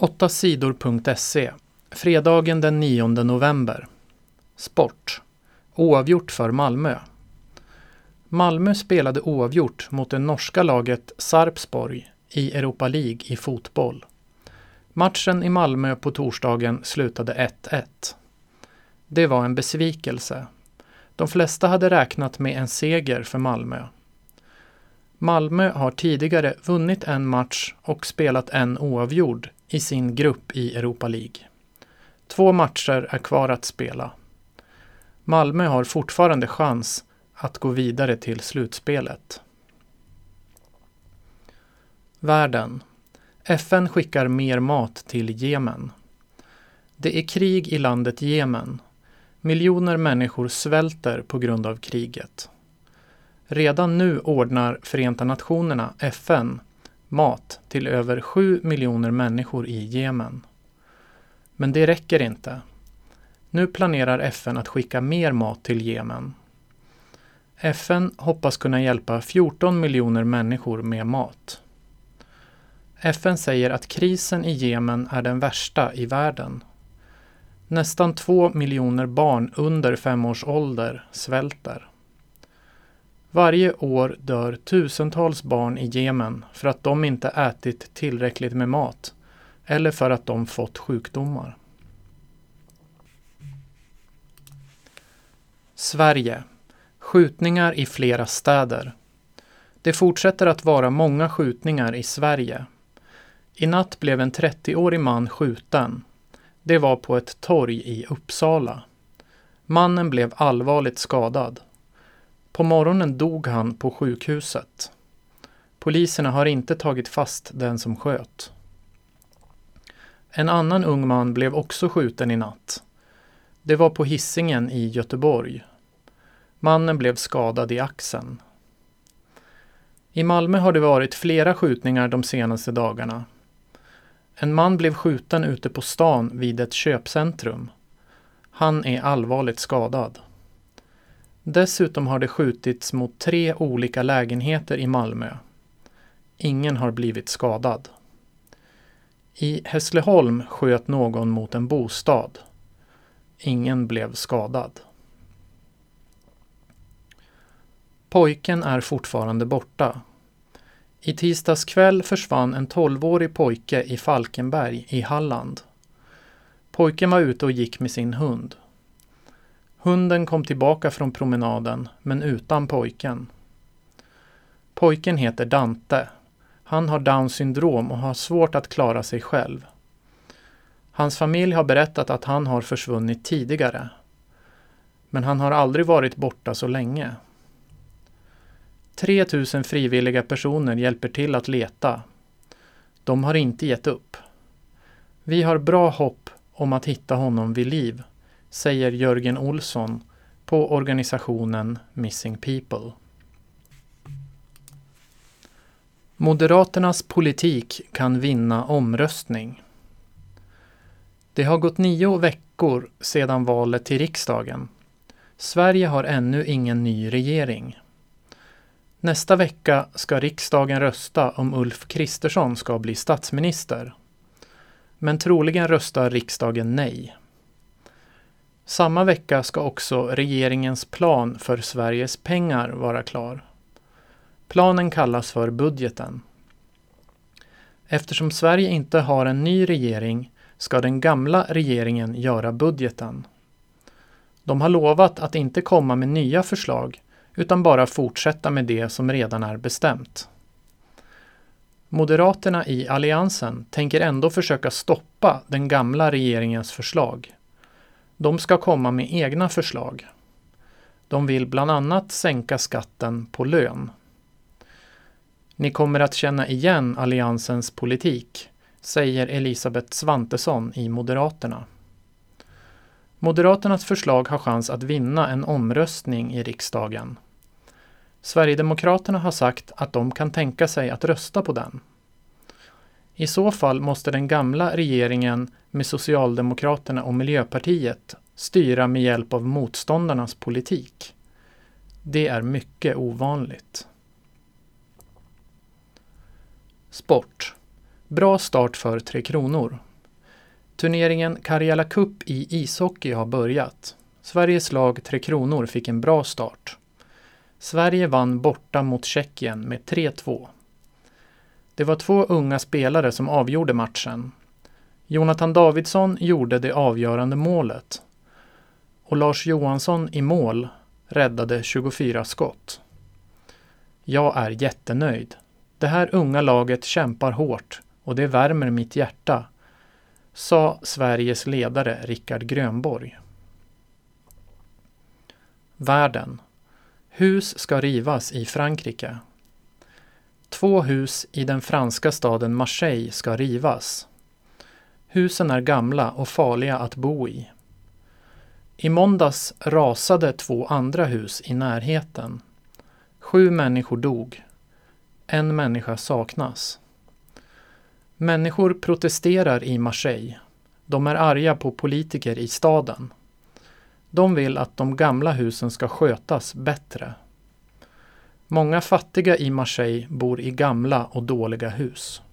8sidor.se. Fredagen den 9 november. Sport. Oavgjort för Malmö. Malmö spelade oavgjort mot det norska laget Sarpsborg i Europa League i fotboll. Matchen i Malmö på torsdagen slutade 1-1. Det var en besvikelse. De flesta hade räknat med en seger för Malmö. Malmö har tidigare vunnit en match och spelat en oavgjord i sin grupp i Europa League. 2 matcher är kvar att spela. Malmö har fortfarande chans att gå vidare till slutspelet. Världen. FN skickar mer mat till Jemen. Det är krig i landet Jemen. Miljoner människor svälter på grund av kriget. Redan nu ordnar Förenta Nationerna, FN, mat till över 7 miljoner människor i Jemen. Men det räcker inte. Nu planerar FN att skicka mer mat till Jemen. FN hoppas kunna hjälpa 14 miljoner människor med mat. FN säger att krisen i Jemen är den värsta i världen. Nästan 2 miljoner barn under 5 års ålder svälter. Varje år dör tusentals barn i Jemen för att de inte ätit tillräckligt med mat eller för att de fått sjukdomar. Sverige. Skjutningar i flera städer. Det fortsätter att vara många skjutningar i Sverige. I natt blev en 30-årig man skjuten. Det var på ett torg i Uppsala. Mannen blev allvarligt skadad. På morgonen dog han på sjukhuset. Poliserna har inte tagit fast den som sköt. En annan ung man blev också skjuten i natt. Det var på Hisingen i Göteborg. Mannen blev skadad i axeln. I Malmö har det varit flera skjutningar de senaste dagarna. En man blev skjuten ute på stan vid ett köpcentrum. Han är allvarligt skadad. Dessutom har det skjutits mot 3 olika lägenheter i Malmö. Ingen har blivit skadad. I Hässleholm sköt någon mot en bostad. Ingen blev skadad. Pojken är fortfarande borta. I tisdags kväll försvann en 12-årig pojke i Falkenberg i Halland. Pojken var ute och gick med sin hund. Hunden kom tillbaka från promenaden, men utan pojken. Pojken heter Dante. Han har Downs syndrom och har svårt att klara sig själv. Hans familj har berättat att han har försvunnit tidigare. Men han har aldrig varit borta så länge. 3 000 frivilliga personer hjälper till att leta. De har inte gett upp. Vi har bra hopp om att hitta honom vid liv, säger Jörgen Olsson på organisationen Missing People. Moderaternas politik kan vinna omröstning. Det har gått 9 veckor sedan valet till riksdagen. Sverige har ännu ingen ny regering. Nästa vecka ska riksdagen rösta om Ulf Kristersson ska bli statsminister. Men troligen röstar riksdagen nej. Samma vecka ska också regeringens plan för Sveriges pengar vara klar. Planen kallas för budgeten. Eftersom Sverige inte har en ny regering ska den gamla regeringen göra budgeten. De har lovat att inte komma med nya förslag utan bara fortsätta med det som redan är bestämt. Moderaterna i alliansen tänker ändå försöka stoppa den gamla regeringens förslag. De ska komma med egna förslag. De vill bland annat sänka skatten på lön. Ni kommer att känna igen alliansens politik, säger Elisabeth Svantesson i Moderaterna. Moderaternas förslag har chans att vinna en omröstning i riksdagen. Sverigedemokraterna har sagt att de kan tänka sig att rösta på den. I så fall måste den gamla regeringen med Socialdemokraterna och Miljöpartiet styra med hjälp av motståndarnas politik. Det är mycket ovanligt. Sport. Bra start för 3 Kronor. Turneringen Karjala Cup i ishockey har börjat. Sveriges lag 3 Kronor fick en bra start. Sverige vann borta mot Tjeckien med 3-2. Det var 2 unga spelare som avgjorde matchen. Jonathan Davidsson gjorde det avgörande målet. Och Lars Johansson i mål räddade 24 skott. Jag är jättenöjd. Det här unga laget kämpar hårt och det värmer mitt hjärta, sa Sveriges ledare Rickard Grönborg. Världen. Hus ska rivas i Frankrike. 2 hus i den franska staden Marseille ska rivas. Husen är gamla och farliga att bo i. I måndags rasade 2 andra hus i närheten. 7 människor dog. 1 människa saknas. Människor protesterar i Marseille. De är arga på politiker i staden. De vill att de gamla husen ska skötas bättre. Många fattiga i Marseille bor i gamla och dåliga hus.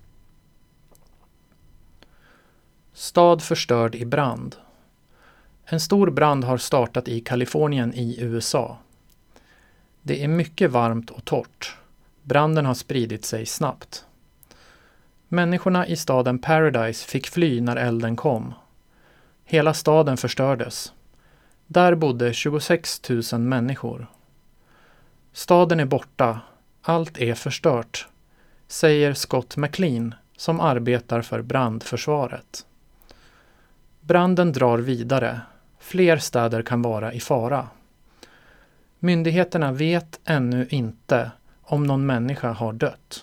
Stad förstörd i brand. En stor brand har startat i Kalifornien i USA. Det är mycket varmt och torrt. Branden har spridit sig snabbt. Människorna i staden Paradise fick fly när elden kom. Hela staden förstördes. Där bodde 26 000 människor. Staden är borta. Allt är förstört, säger Scott McLean som arbetar för brandförsvaret. Branden drar vidare. Fler städer kan vara i fara. Myndigheterna vet ännu inte om någon människa har dött.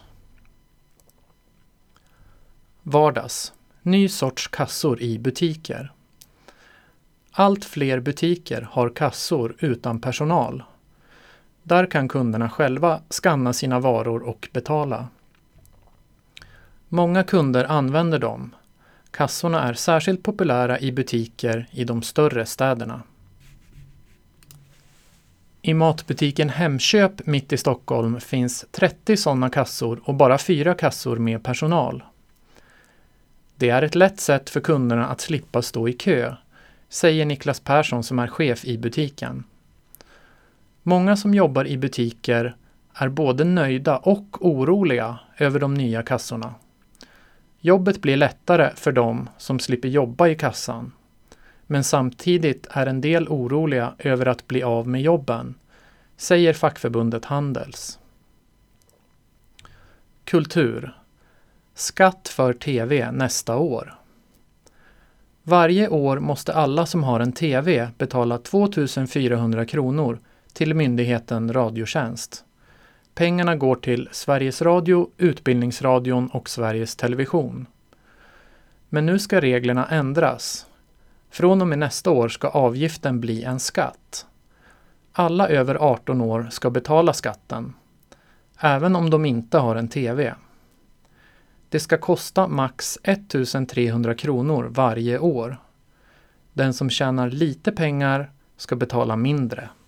Vardags. Ny sorts kassor i butiker. Allt fler butiker har kassor utan personal. Där kan kunderna själva skanna sina varor och betala. Många kunder använder dem. Kassorna är särskilt populära i butiker i de större städerna. I matbutiken Hemköp mitt i Stockholm finns 30 sådana kassor och bara 4 kassor med personal. Det är ett lätt sätt för kunderna att slippa stå i kö, säger Niklas Persson som är chef i butiken. Många som jobbar i butiker är både nöjda och oroliga över de nya kassorna. Jobbet blir lättare för dem som slipper jobba i kassan. Men samtidigt är en del oroliga över att bli av med jobben, säger fackförbundet Handels. Kultur. Skatt för tv nästa år. Varje år måste alla som har en tv betala 2 400 kronor till myndigheten Radiotjänst. Pengarna går till Sveriges Radio, Utbildningsradion och Sveriges Television. Men nu ska reglerna ändras. Från och med nästa år ska avgiften bli en skatt. Alla över 18 år ska betala skatten, även om de inte har en tv. Det ska kosta max 1 300 kronor varje år. Den som tjänar lite pengar ska betala mindre.